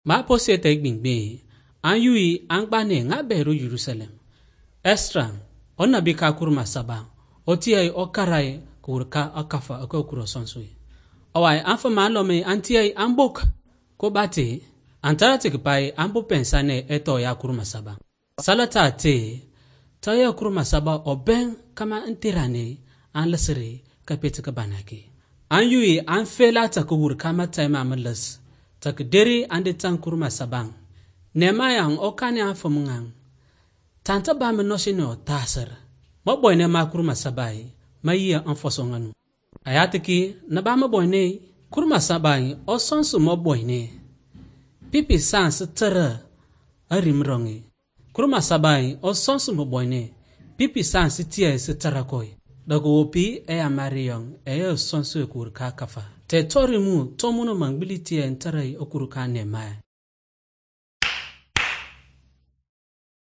Ma pose tek bingbe, an yui an bane nga beru Jerusalem. Estra, onna bika kurma saba, otiai okarai kurka akafa akokuro sonsui. Awai anfa malome antiai ambok ko bate, antara tekipai ambo pensane eto ya kurma saba. Salata te, taya kurma saba oben kama antirane an lasere kapetika banaki. An yui an fela takuhur kama taima malas. Tak deri ande tan kurma sabang. Nemayang okane anfamungang. Tanta ba menosino tasar. Maboy ne ma kurma sabai, maiya anfosonganu. Ayatiki na ba maboy ne kurma sabai o sonsu maboy ne. Pipi sans tere arimrongi. Kurma sabai o sonsu maboy ne. Pipi sans tia se tarakoi. Dago wopi e amariyong e sonsu kurka kafa. Te torimu tomuno mangbili tia enterai okuruka ne maya.